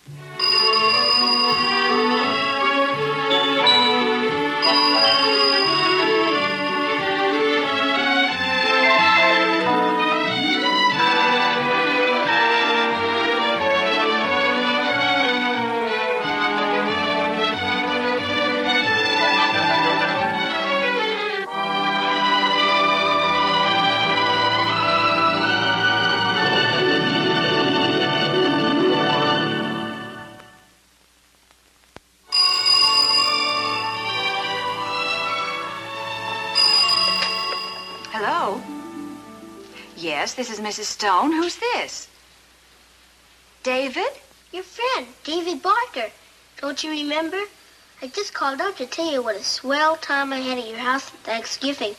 Hello? Yes, this is Mrs. Stone. Who's this? David? Your friend, David Barker. Don't you remember? I just called up to tell you what a swell time I had at your house on Thanksgiving.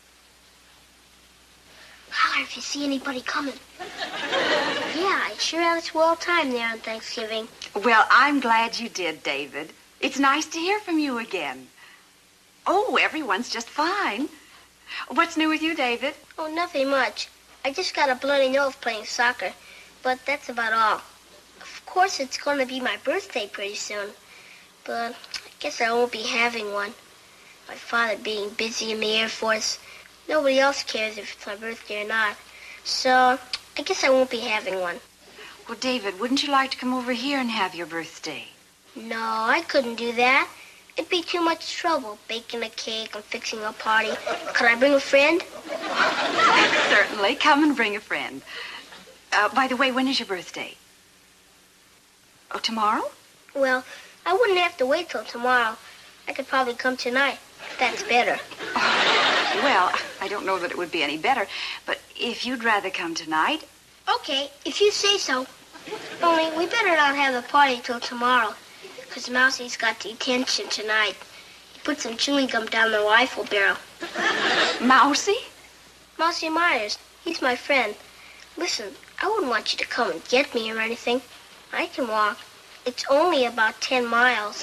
Holler if you see anybody coming. Yeah, I sure had a swell time there on Thanksgiving. Well, I'm glad you did, David. It's nice to hear from you again. Oh, everyone's just fine. What's new with you, David? Oh, nothing much. I just got a bloody nose playing soccer, but that's about all. Of course, it's going to be my birthday pretty soon, but I guess I won't be having one. My father being busy in the Air Force, nobody else cares if it's my birthday or not, so I guess I won't be having one. Well, David, wouldn't you like to come over here and have your birthday? No, I couldn't do that. It'd be too much trouble, baking a cake and fixing a party. Could I bring a friend? Certainly. Come and bring a friend. By the way, when is your birthday? Oh, tomorrow? Well, I wouldn't have to wait till tomorrow. I could probably come tonight, if that's better. Oh, well, I don't know that it would be any better, but if you'd rather come tonight... Okay, if you say so. Only, we better not have the party till tomorrow, because Mousie's got detention tonight. He put some chewing gum down the rifle barrel. Mousie? Mousie Myers. He's my friend. Listen, I wouldn't want you to come and get me or anything. I can walk. It's only about 10 miles.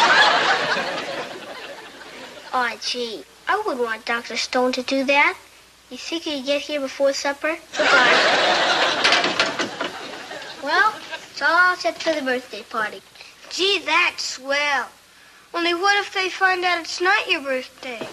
Aw, gee. I wouldn't want Dr. Stone to do that. You think he'd get here before supper? Goodbye. Well, it's all set for the birthday party. Gee, that's swell. Only what if they find out it's not your birthday?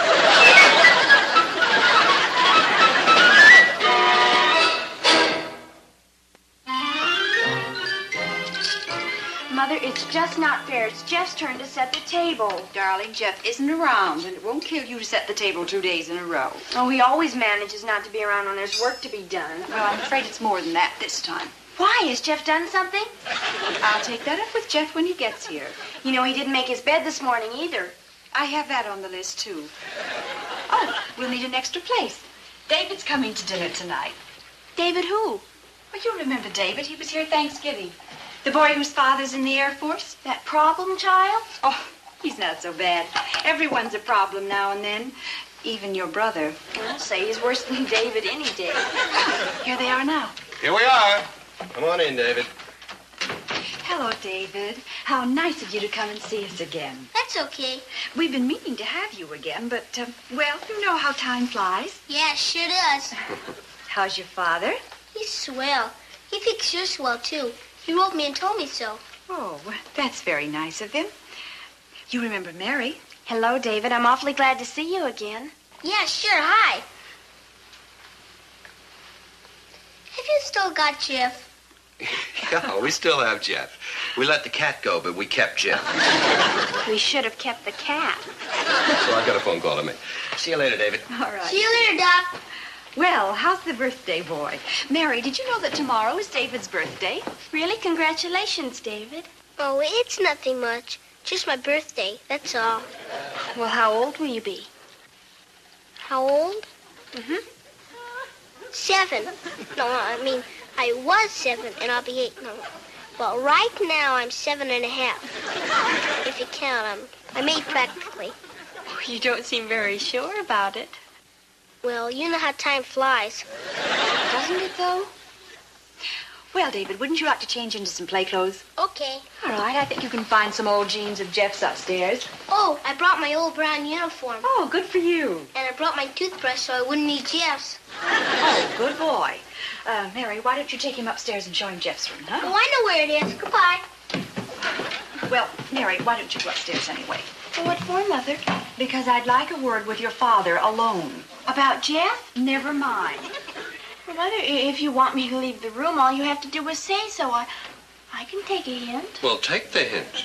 Mother, it's just not fair. It's Jeff's turn to set the table. Darling, Jeff isn't around, and it won't kill you to set the table 2 days in a row. Oh, he always manages not to be around when there's work to be done. Well, I'm afraid it's more than that this time. Why? Has Jeff done something? I'll take that up with Jeff when he gets here. You know, he didn't make his bed this morning either. I have that on the list, too. Oh, we'll need an extra place. David's coming to dinner tonight. David who? Well, you remember David. He was here Thanksgiving. The boy whose father's in the Air Force. That problem child? Oh, he's not so bad. Everyone's a problem now and then. Even your brother. I'll say he's worse than David any day. Here they are now. Here we are. Come on in, David. Hello, David. How nice of you to come and see us again. That's okay. We've been meaning to have you again, but, well, you know how time flies. Yeah, sure does. How's your father? He's swell. He thinks you're swell, too. He wrote me and told me so. Oh, well, that's very nice of him. You remember Mary? Hello, David. I'm awfully glad to see you again. Yeah, sure. Hi. Have you still got Jeff? Yeah, we still have Jeff. We let the cat go, but we kept Jeff. We should have kept the cat. So I got a phone call to make. See you later, David. All right. See you later, Doc. Well, how's the birthday boy? Mary, did you know that tomorrow is David's birthday? Really? Congratulations, David. Oh, it's nothing much. Just my birthday, that's all. Well, how old will you be? How old? 7. No, I mean, I was 7, and I'll be 8. No. Well, right now, I'm 7.5. If you count, I'm 8 practically. Oh, you don't seem very sure about it. Well, you know how time flies. Doesn't it, though? Well, David, wouldn't you like to change into some play clothes? Okay. All right, I think you can find some old jeans of Jeff's upstairs. Oh, I brought my old brown uniform. Oh, good for you. And I brought my toothbrush so I wouldn't need Jeff's. Oh, good boy. Mary, why don't you take him upstairs and show him Jeff's room, huh? Oh, I know where it is. Goodbye. Well, Mary, why don't you go upstairs anyway? Well, what for, Mother? Because I'd like a word with your father alone. About Jeff? Never mind. Well, Mother, if you want me to leave the room, all you have to do is say so. I can take a hint. Well, take the hint.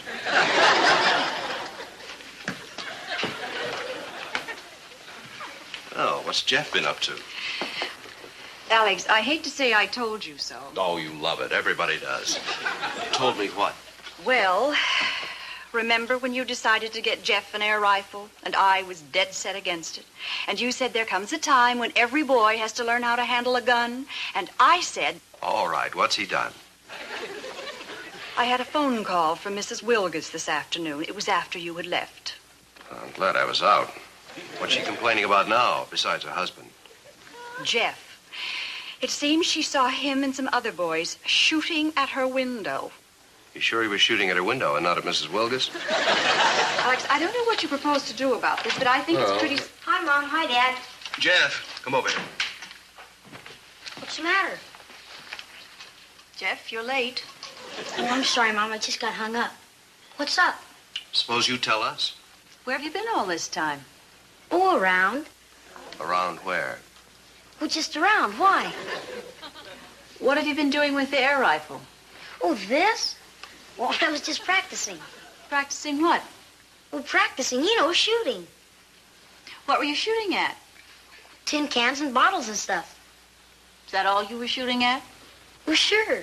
Oh, what's Jeff been up to? Alex, I hate to say I told you so. Oh, you love it. Everybody does. Told me what? Well, remember when you decided to get Jeff an air rifle, and I was dead set against it? And you said there comes a time when every boy has to learn how to handle a gun, and I said... All right, what's he done? I had a phone call from Mrs. Wilgus this afternoon. It was after you had left. I'm glad I was out. What's she complaining about now, besides her husband? Jeff. It seems she saw him and some other boys shooting at her window. You sure he was shooting at her window and not at Mrs. Wilgus? Alex, I don't know what you propose to do about this, but I think it's pretty... Hi, Mom. Hi, Dad. Jeff, come over here. What's the matter? Jeff, you're late. Oh, I'm sorry, Mom. I just got hung up. What's up? Suppose you tell us. Where have you been all this time? Oh, around. Around where? Well, just around. Why? What have you been doing with the air rifle? Oh, this? Well, I was just practicing. Practicing what? Well, practicing, shooting. What were you shooting at? Tin cans and bottles and stuff. Is that all you were shooting at? Well, sure.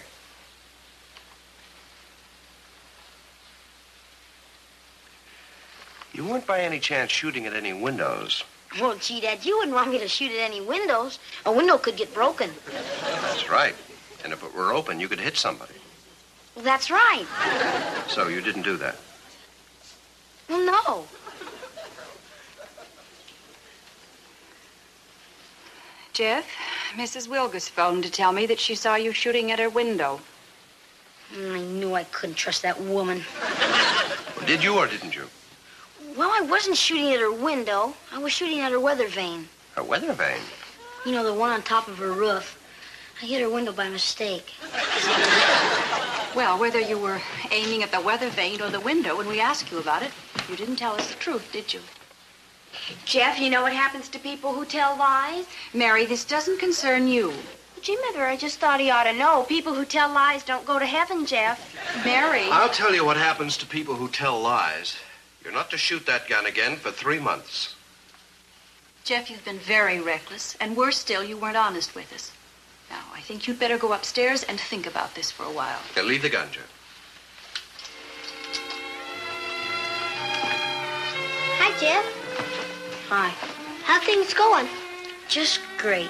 You weren't by any chance shooting at any windows. Well, gee, Dad, you wouldn't want me to shoot at any windows. A window could get broken. That's right. And if it were open, you could hit somebody. Well, that's right. So you didn't do that? Well, no. Jeff, Mrs. Wilgus phoned to tell me that she saw you shooting at her window. I knew I couldn't trust that woman. Did you or didn't you? Well, I wasn't shooting at her window. I was shooting at her weather vane. Her weather vane? You know, the one on top of her roof. I hit her window by mistake. Well, whether you were aiming at the weather vane or the window when we asked you about it, you didn't tell us the truth, did you? Jeff, you know what happens to people who tell lies? Mary, this doesn't concern you. Gee, Mother, I just thought he ought to know. People who tell lies don't go to heaven, Jeff. Mary. I'll tell you what happens to people who tell lies. You're not to shoot that gun again for 3 months. Jeff, you've been very reckless, and worse still, you weren't honest with us. Now, I think you'd better go upstairs and think about this for a while. Now, leave the gun, Jeff. Hi, Jeff. Hi. How things going? Just great.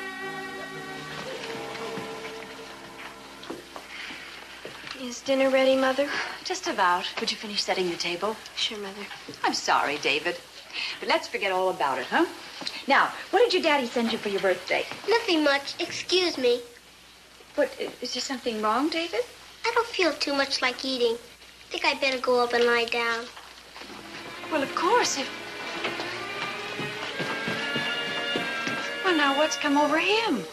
Is dinner ready, Mother? Just about. Would you finish setting the table? Sure, Mother. I'm sorry, David. But let's forget all about it, huh? Now, what did your daddy send you for your birthday? Nothing much. Excuse me. What, is there something wrong, David? I don't feel too much like eating. I think I'd better go up and lie down. Well, of course, if... Well, now, what's come over him?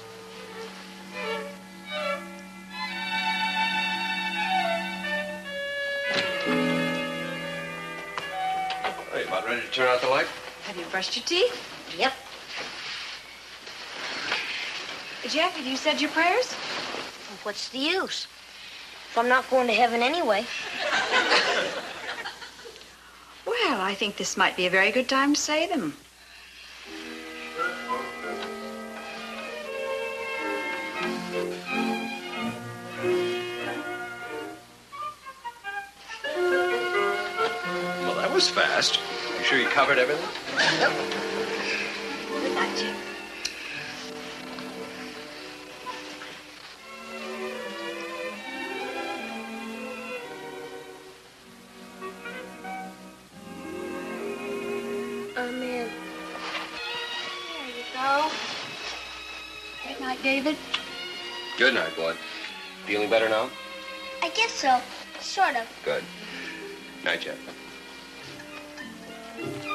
Are you about ready to turn out the light? Have you brushed your teeth? Yep. Jeff, have you said your prayers? Well, what's the use? If I'm not going to heaven anyway. Well, I think this might be a very good time to say them. Well, that was fast. You sure you covered everything? Yep. Good night, Jeff. Amen. There you go. Good night, David. Good night, boy. Feeling better now? I guess so. Sort of. Good. Night, Jeff.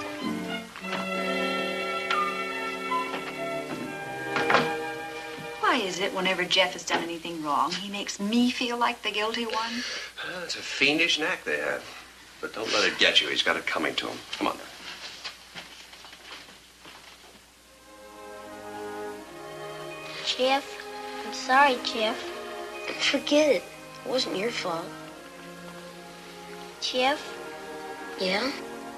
Why, Why is it whenever Jeff has done anything wrong, he makes me feel like the guilty one? Well, it's a fiendish knack they have. But don't let it get you. He's got it coming to him. Come on now. Jeff, I'm sorry, Jeff. Forget it. It wasn't your fault. Jeff, Yeah?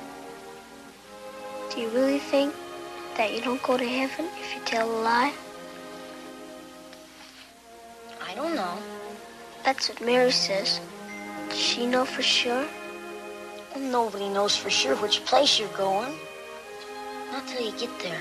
do you really think that you don't go to heaven if you tell a lie? I don't know. That's what Mary says. Does she know for sure? Well, nobody knows for sure which place you're going. Not till you get there.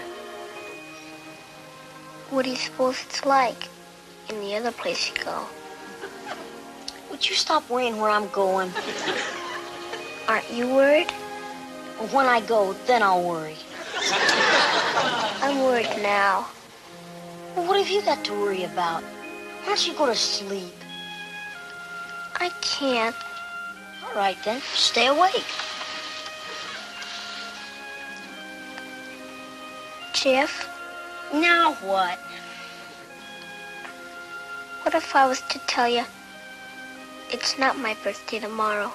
What do you suppose it's like in the other place you go? Would you stop worrying where I'm going? Aren't you worried? Well, when I go, then I'll worry. I'm worried now. Well, what have you got to worry about? Why don't you go to sleep? I can't. All right, then. Stay awake. Jeff, Now what? what if I was to tell you it's not my birthday tomorrow?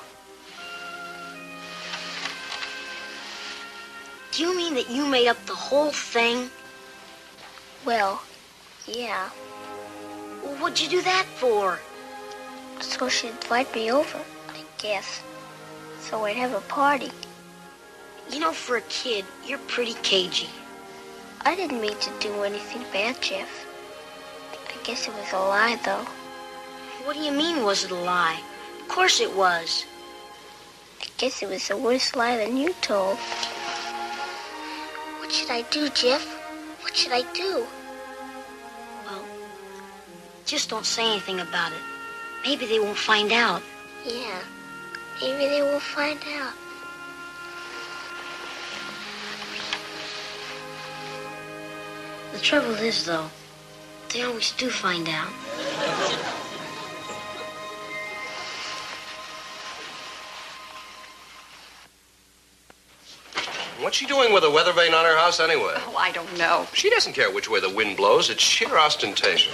Do you mean that you made up the whole thing? Well, yeah. Well, what'd you do that for? So she'd invite me over, I guess. So we'd have a party. You know, for a kid, you're pretty cagey. I didn't mean to do anything bad, Jeff. I guess it was a lie, though. What do you mean, was it a lie? Of course it was. I guess it was a worse lie than you told. What should I do, Jeff? What should I do? Well, just don't say anything about it. Maybe they won't find out. Yeah, maybe they will find out. The trouble is, though, they always do find out. What's she doing with a weather vane on her house anyway? Oh, I don't know. She doesn't care which way the wind blows. It's sheer ostentation.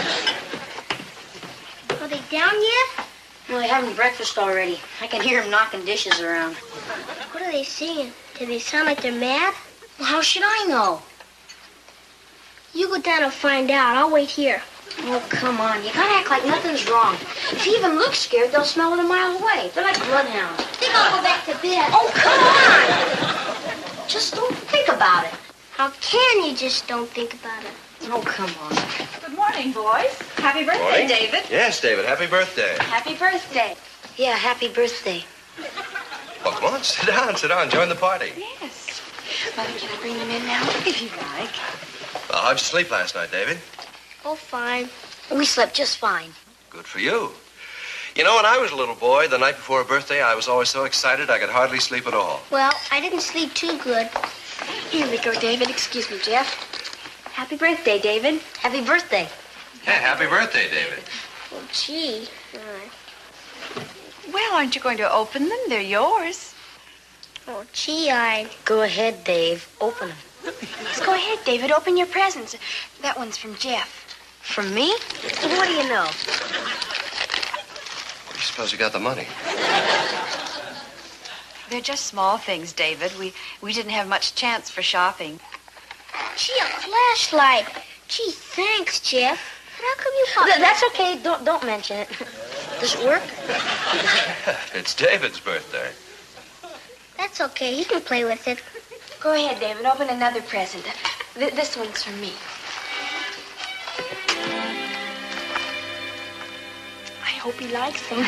Are they down yet? Well, they're having breakfast already. I can hear them knocking dishes around. What are they singing? Do they sound like they're mad? Well, how should I know? You go down and find out. I'll wait here. Oh, come on. You gotta act like nothing's wrong. If you even look scared, they'll smell it a mile away. They're like bloodhounds. I think I'll go back to bed. Oh, come on! Just don't think about it. How can you just don't think about it? Oh, come on. Good morning, boys. Happy birthday, Morning. David. Yes, David. Happy birthday. Happy birthday. Yeah, happy birthday. Well, come on. Sit down. Sit down. Join the party. Yes. Mother, can I bring them in now? If you like. Well, how'd you sleep last night, David? Oh, fine. We slept just fine. Good for you. You know, when I was a little boy, the night before a birthday, I was always so excited I could hardly sleep at all. Well, I didn't sleep too good. Here we go, David. Excuse me, Jeff. Happy birthday, David. Happy birthday. Hey, happy birthday, David. Well, gee. Well, aren't you going to open them? They're yours. Oh, gee, I... Go ahead, Dave. Open them. Let's go ahead, David. Open your presents. That one's from Jeff. From me? What do you know? Where do you suppose you got the money? They're just small things, David. We didn't have much chance for shopping. Gee, a flashlight. Gee, thanks, Jeff. But how come you bought That's okay. Don't mention it. Does it work? It's David's birthday. That's okay. He can play with it. Go ahead, David. Open another present. This one's from me. I hope he likes them.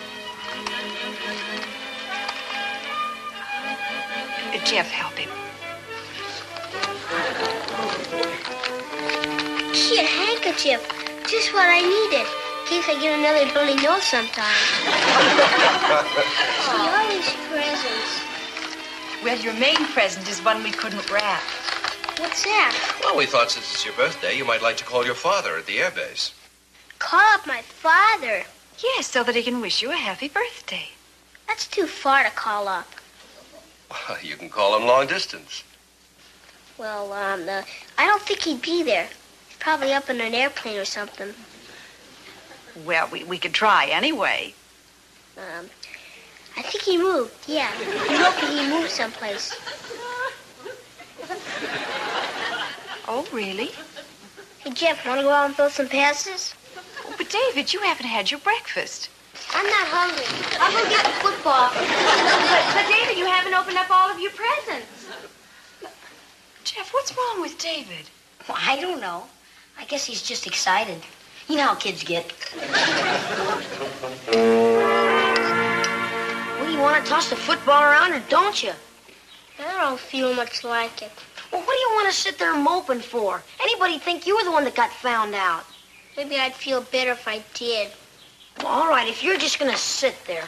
Jeff, help him. Gee, a handkerchief. Just what I needed. In case I get another bloody nose sometime. Gee, all these presents. Well, your main present is one we couldn't wrap. What's that? Well, we thought since it's your birthday, you might like to call your father at the airbase. Call up my father. Yes, so that he can wish you a happy birthday. That's too far to call up. Well, you can call him long distance. Well, I don't think he'd be there. Probably up in an airplane or something. Well, we could try anyway. I think he moved, yeah. He moved someplace. Oh, really? Hey, Jeff, want to go out and throw some passes? Oh, but David, you haven't had your breakfast. I'm not hungry. I'll go get the football. But David, you haven't opened up all of your presents. Jeff, what's wrong with David? Well, I don't know. I guess he's just excited. You know how kids get. Well, you want to toss the football around, or don't you? I don't feel much like it. Well, what do you want to sit there moping for? Anybody think you were the one that got found out? Maybe I'd feel better if I did. Well, all right, if you're just going to sit there.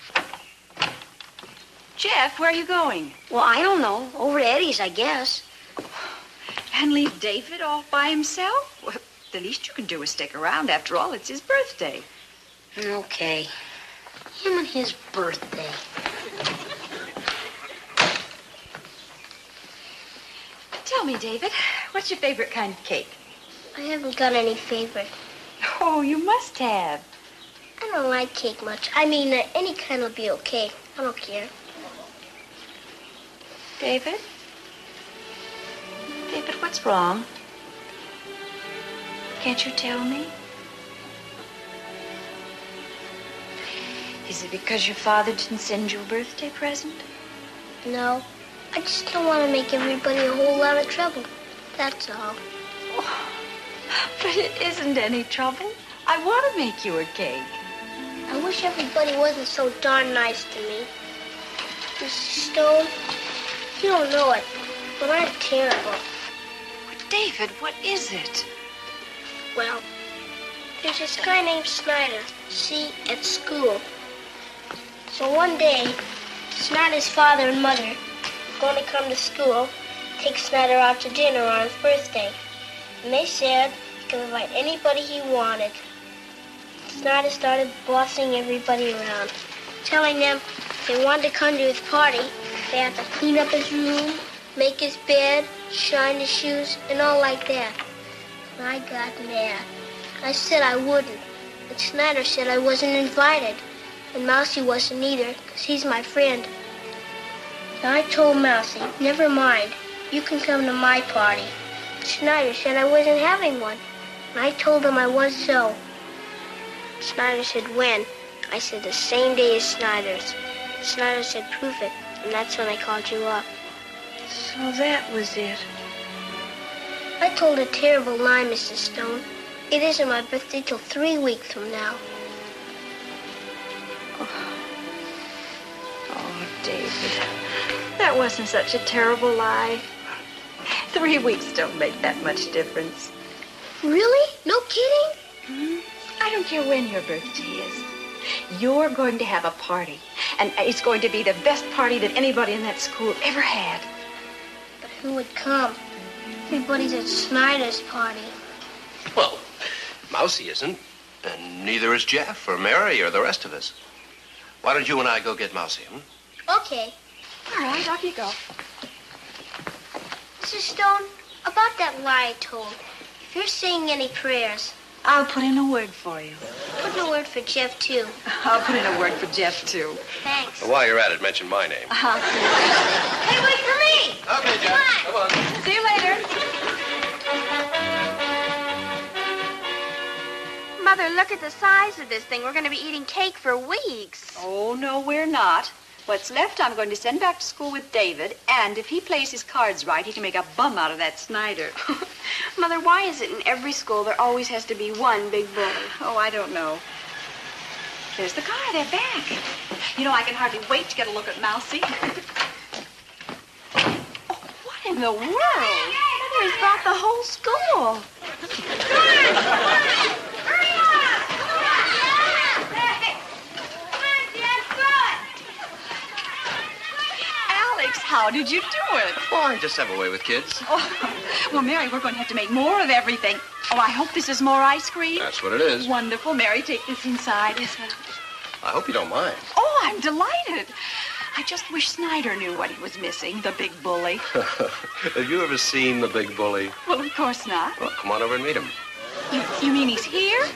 Jeff, where are you going? Well, I don't know. Over to Eddie's, I guess. And leave David all by himself? Well, the least you can do is stick around. After all, it's his birthday. Okay. Him and his birthday. Tell me, David, what's your favorite kind of cake? I haven't got any favorite. Oh, you must have. I don't like cake much. I mean, any kind will be okay. I don't care. David? David, what's wrong? Can't you tell me? Is it because your father didn't send you a birthday present? No. I just don't want to make everybody a whole lot of trouble. That's all. Oh, but it isn't any trouble. I want to make you a cake. I wish everybody wasn't so darn nice to me. Mrs. Stone, you don't know it, but I'm terrible. But David, what is it? Well, there's this guy named Snyder, see, at school. So one day, Snyder's father and mother were going to come to school, take Snyder out to dinner on his birthday. And they said he could invite anybody he wanted. Snyder started bossing everybody around, telling them if they wanted to come to his party, they had to clean up his room, make his bed, shine his shoes, and all like that. And I got mad. I said I wouldn't, but Snyder said I wasn't invited, and Mousy wasn't either, because he's my friend. And I told Mousy, never mind, you can come to my party. Snyder said I wasn't having one, and I told him I was so. Snyder said, when? I said, the same day as Snyder's. Snyder said, prove it, and that's when I called you up. So that was it. I told a terrible lie, Mrs. Stone. It isn't my birthday till 3 weeks from now. Oh, David, that wasn't such a terrible lie. 3 weeks don't make that much difference. Really? No kidding? Hmm? I don't care when your birthday is. You're going to have a party, and it's going to be the best party that anybody in that school ever had. But who would come? Everybody's at Snyder's party. Well, Mousy isn't, and neither is Jeff or Mary or the rest of us. Why don't you and I go get Mousy, Okay. All right, off you go. Mrs. Stone, about that lie I told, if you're saying any prayers, I'll put in a word for you. put in a word for Jeff, too. I'll put in a word for Jeff, too. Thanks. Well, while you're at it, mention my name. Hey, wait for me! Okay, Jeff. Come on. See you later. Mother, look at the size of this thing. We're going to be eating cake for weeks. Oh, no, we're not. What's left, I'm going to send back to school with David, and if he plays his cards right, he can make a bum out of that Snyder. Mother, why is it in every school there always has to be one big bully? Oh, I don't know. There's the car. They're back. You know, I can hardly wait to get a look at Mousy. Oh, what in the world? Mother, he's brought the whole school. Alex, how did you do it? Well, I just have a way with kids. Oh, well, Mary, we're going to have to make more of everything. Oh, I hope this is more ice cream. That's what it is. Wonderful. Mary, take this inside. I hope you don't mind. Oh, I'm delighted. I just wish Snyder knew what he was missing, the big bully. Have you ever seen the big bully? Well, of course not. Well, come on over and meet him. You mean he's here?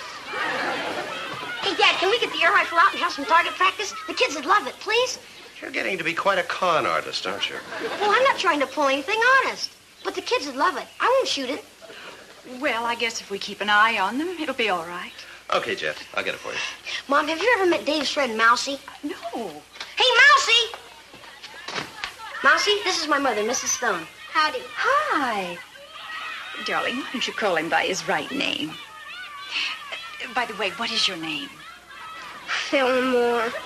Hey, Dad, can we get the air rifle out and have some target practice? The kids would love it, please. You're getting to be quite a con artist, aren't you? Well, I'm not trying to pull anything honest. But the kids would love it. I won't shoot it. Well, I guess if we keep an eye on them, it'll be all right. Okay, Jeff. I'll get it for you. Mom, have you ever met Dave's friend, Mousie? No. Hey, Mousie! Mousie, this is my mother, Mrs. Stone. Howdy. Hi. Darling, why don't you call him by his right name? By the way, what is your name? Fillmore.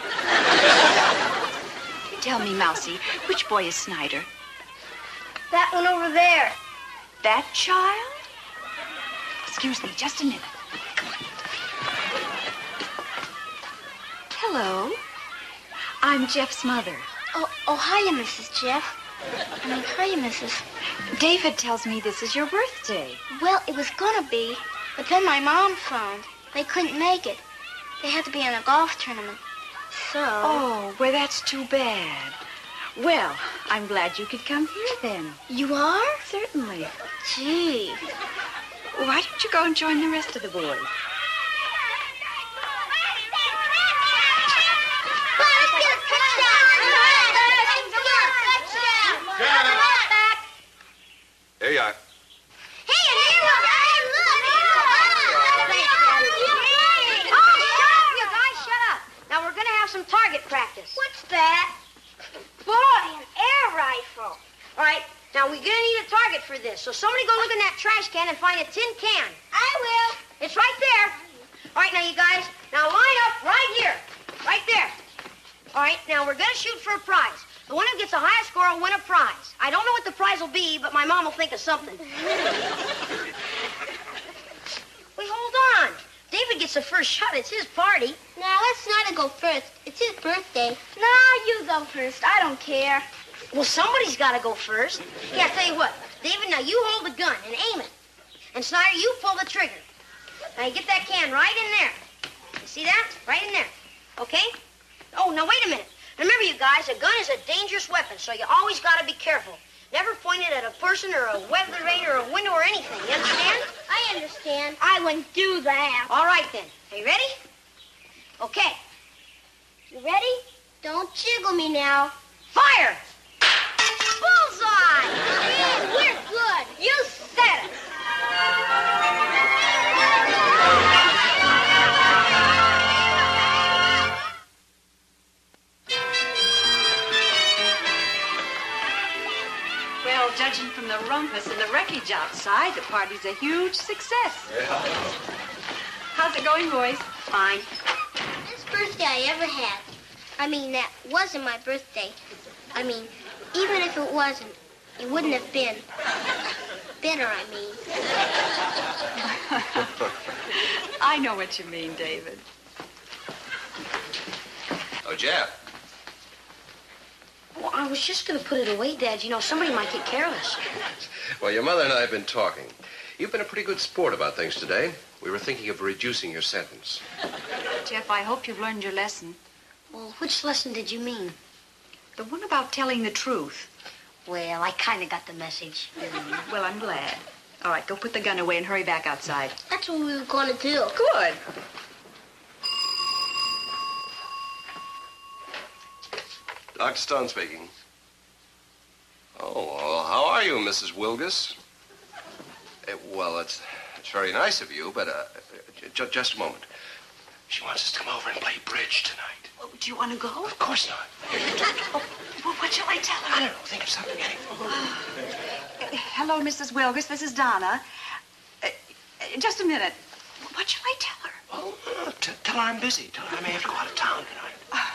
Tell me, Mousie, which boy is Snyder? That one over there. That child? Excuse me, just a minute. Come on. Hello. I'm Jeff's mother. Oh, hiya, Mrs. Jeff. Hiya, Mrs. David tells me this is your birthday. Well, it was gonna be, but then my mom phoned. They couldn't make it. They had to be in a golf tournament. So... Oh, well, that's too bad. Well, I'm glad you could come here then. You are? Certainly. Gee. Why don't you go and join the rest of the boys? Here you are. Now we're going to have some target practice. What's that? Boy, an air rifle. All right, now we're going to need a target for this. So somebody go look in that trash can and find a tin can. I will. It's right there. All right, now you guys, now line up right here. Right there. All right, now we're going to shoot for a prize. The one who gets the highest score will win a prize. I don't know what the prize will be, but my mom will think of something. Wait, hold on. David gets the first shot. It's his party. Now, let's not go first. It's his birthday. No, you go first. I don't care. Well, somebody's got to go first. Yeah, I tell you what. David, now you hold the gun and aim it. And Snyder, you pull the trigger. Now you get that can right in there. You see that? Right in there. Okay? Oh, now wait a minute. Remember, you guys, a gun is a dangerous weapon, so you always got to be careful. Never point it at a person or a weather vane or a window or anything. You understand? I understand. I wouldn't do that. All right, then. Are you ready? Okay. You ready? Don't jiggle me now. Fire! Bullseye! Man, we're good. You said it. Well, judging from the rumpus and the wreckage outside, the party's a huge success. Yeah. How's it going, boys? Fine. Best birthday I ever had. I mean, that wasn't my birthday. I mean, even if it wasn't, it wouldn't have been. Bitter, I mean. I know what you mean, David. Oh, Jeff. Well, I was just going to put it away, Dad. You know, somebody might get careless. Well, your mother and I have been talking. You've been a pretty good sport about things today. We were thinking of reducing your sentence. Jeff, I hope you've learned your lesson. Well, which lesson did you mean? The one about telling the truth. Well, I kind of got the message. Well, I'm glad. All right, go put the gun away and hurry back outside. That's what we were going to do. Good. Dr. Stone speaking. Oh, well, how are you, Mrs. Wilgus? Well, it's very nice of you, but just a moment. She wants us to come over and play bridge tonight. Oh, do you want to go? Of course not. Oh, well, what shall I tell her? I don't know. Think of something. Hello, Mrs. Wilgus. This is Donna. Just a minute. What shall I tell her? Well, tell her I'm busy. Tell her I may have to go out of town tonight.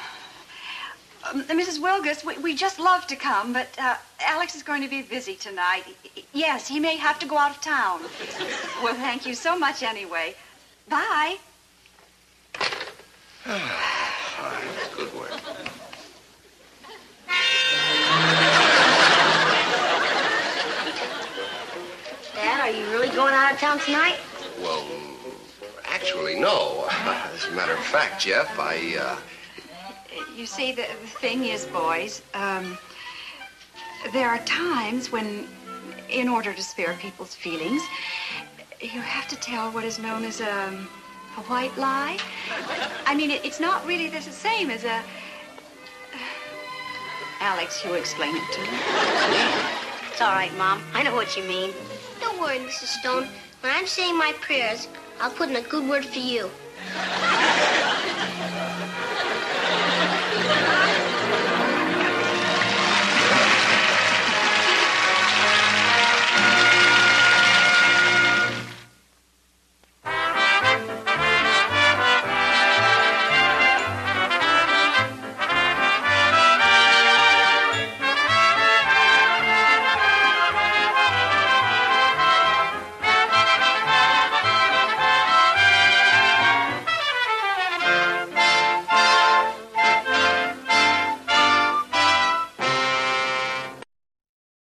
Mrs. Wilgus, we just love to come, but Alex is going to be busy tonight. Yes, he may have to go out of town. Well, thank you so much anyway. Bye. All right, good work. Dad, are you really going out of town tonight? Well, actually, no. As a matter of fact, Jeff, You see, the thing is, boys, there are times when, in order to spare people's feelings, you have to tell what is known as a white lie. I mean, it's not really the same as a... Alex, you explain it to me. It's all right, Mom. I know what you mean. Don't worry, Mrs. Stone. When I'm saying my prayers, I'll put in a good word for you.